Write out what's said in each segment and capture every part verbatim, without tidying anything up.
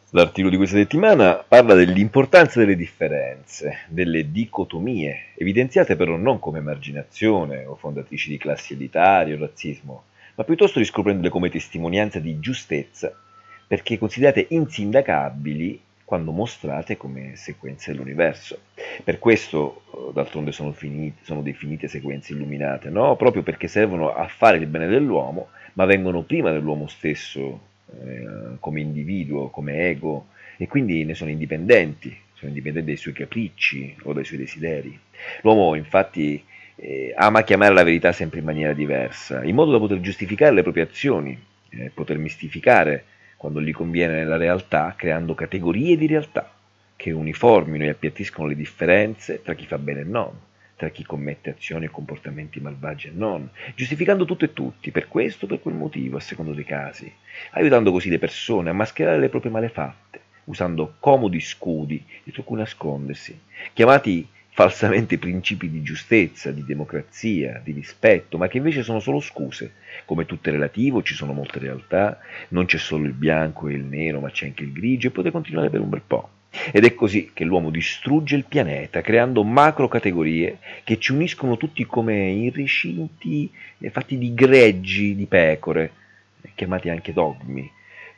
L'articolo di questa settimana parla dell'importanza delle differenze, delle dicotomie, evidenziate però non come emarginazione o fondatrici di classi elitarie o razzismo, ma piuttosto riscoprendole come testimonianza di giustezza, perché considerate insindacabili quando mostrate come sequenze dell'universo. Per questo, eh, d'altronde, sono, finite, sono definite sequenze illuminate, no? Proprio perché servono a fare il bene dell'uomo, ma vengono prima dell'uomo stesso, eh, come individuo, come ego, e quindi ne sono indipendenti, sono indipendenti dai suoi capricci o dai suoi desideri. L'uomo, infatti, eh, ama chiamare la verità sempre in maniera diversa, in modo da poter giustificare le proprie azioni, eh, poter mistificare quando gli conviene nella realtà, creando categorie di realtà che uniformino e appiattiscono le differenze tra chi fa bene e non, tra chi commette azioni e comportamenti malvagi e non, giustificando tutto e tutti, per questo o per quel motivo, a secondo dei casi, aiutando così le persone a mascherare le proprie malefatte, usando comodi scudi dietro cui nascondersi, chiamati falsamente principi di giustezza, di democrazia, di rispetto, ma che invece sono solo scuse. Come tutto è relativo, ci sono molte realtà, non c'è solo il bianco e il nero, ma c'è anche il grigio e potete continuare per un bel po'. Ed è così che l'uomo distrugge il pianeta, creando macro categorie che ci uniscono tutti come in recinti fatti di greggi di pecore, chiamati anche dogmi.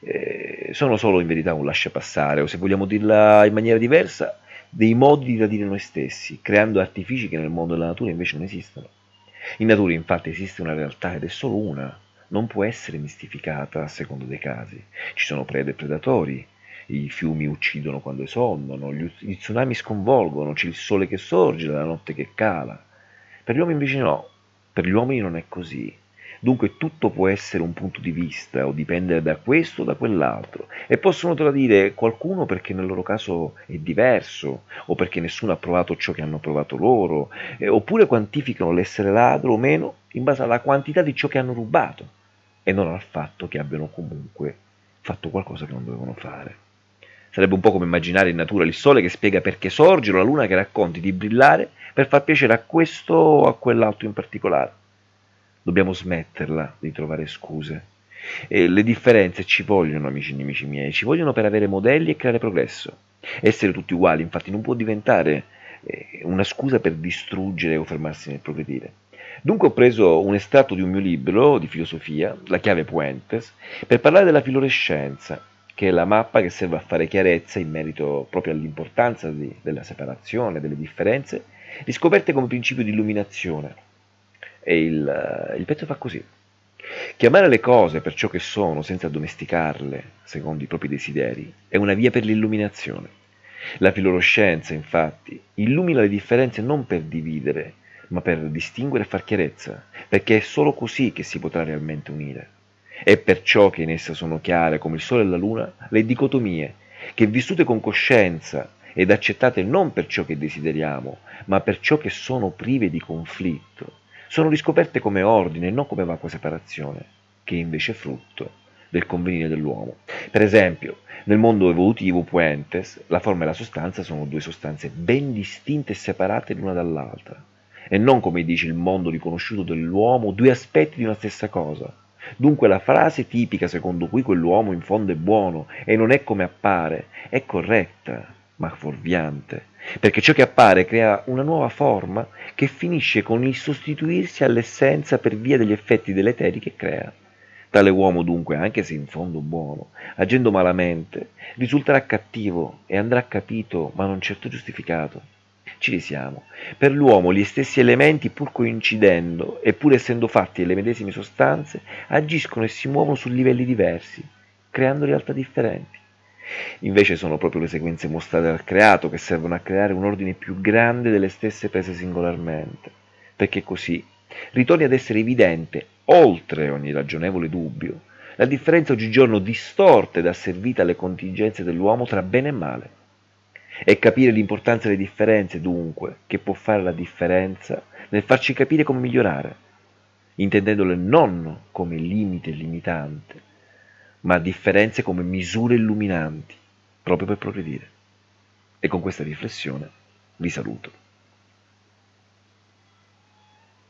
Eh, sono solo in verità un lasciapassare, o se vogliamo dirla in maniera diversa, dei modi di tradire noi stessi, creando artifici che nel mondo della natura invece non esistono. In natura infatti esiste una realtà ed è solo una, non può essere mistificata a secondo dei casi. Ci sono prede e predatori, i fiumi uccidono quando esondano, gli, gli tsunami sconvolgono, c'è il sole che sorge, la notte che cala. Per gli uomini invece no, per gli uomini non è così. Dunque tutto può essere un punto di vista o dipendere da questo o da quell'altro e possono tradire qualcuno perché nel loro caso è diverso o perché nessuno ha provato ciò che hanno provato loro, eh, oppure quantificano l'essere ladro o meno in base alla quantità di ciò che hanno rubato e non al fatto che abbiano comunque fatto qualcosa che non dovevano fare. Sarebbe un po' come immaginare in natura il sole che spiega perché sorge o la luna che racconti di brillare per far piacere a questo o a quell'altro in particolare. Dobbiamo smetterla di trovare scuse. E le differenze ci vogliono, amici e nemici miei, ci vogliono per avere modelli e creare progresso. Essere tutti uguali, infatti, non può diventare eh, una scusa per distruggere o fermarsi nel progredire. Dunque ho preso un estratto di un mio libro di filosofia, La chiave Puentes, per parlare della filorescenza, che è la mappa che serve a fare chiarezza in merito proprio all'importanza di- della separazione, delle differenze, riscoperte come principio di illuminazione. E il, il pezzo fa così. Chiamare le cose per ciò che sono senza addomesticarle secondo i propri desideri è una via per l'illuminazione. La filoscienza, infatti, illumina le differenze non per dividere, ma per distinguere e far chiarezza, perché è solo così che si potrà realmente unire. È perciò che in essa sono chiare come il sole e la luna le dicotomie, che vissute con coscienza ed accettate non per ciò che desideriamo, ma per ciò che sono prive di conflitto, sono riscoperte come ordine e non come vacua separazione, che è invece frutto del convenire dell'uomo. Per esempio, nel mondo evolutivo Puentes, la forma e la sostanza sono due sostanze ben distinte e separate l'una dall'altra, e non come dice il mondo riconosciuto dell'uomo, due aspetti di una stessa cosa. Dunque la frase tipica secondo cui quell'uomo in fondo è buono e non è come appare è corretta, ma fuorviante, perché ciò che appare crea una nuova forma che finisce con il sostituirsi all'essenza per via degli effetti deleteri che crea. Tale uomo dunque, anche se in fondo buono, agendo malamente, risulterà cattivo e andrà capito, ma non certo giustificato. Ci risiamo. Per l'uomo gli stessi elementi, pur coincidendo e pur essendo fatti delle medesime sostanze, agiscono e si muovono su livelli diversi, creando realtà differenti. Invece sono proprio le sequenze mostrate dal creato che servono a creare un ordine più grande delle stesse prese singolarmente, perché così ritorni ad essere evidente, oltre ogni ragionevole dubbio, la differenza oggigiorno distorta ed asservita alle contingenze dell'uomo tra bene e male. E capire l'importanza delle differenze, dunque, che può fare la differenza nel farci capire come migliorare, intendendole non come limite limitante, ma differenze come misure illuminanti, proprio per progredire. E con questa riflessione vi saluto.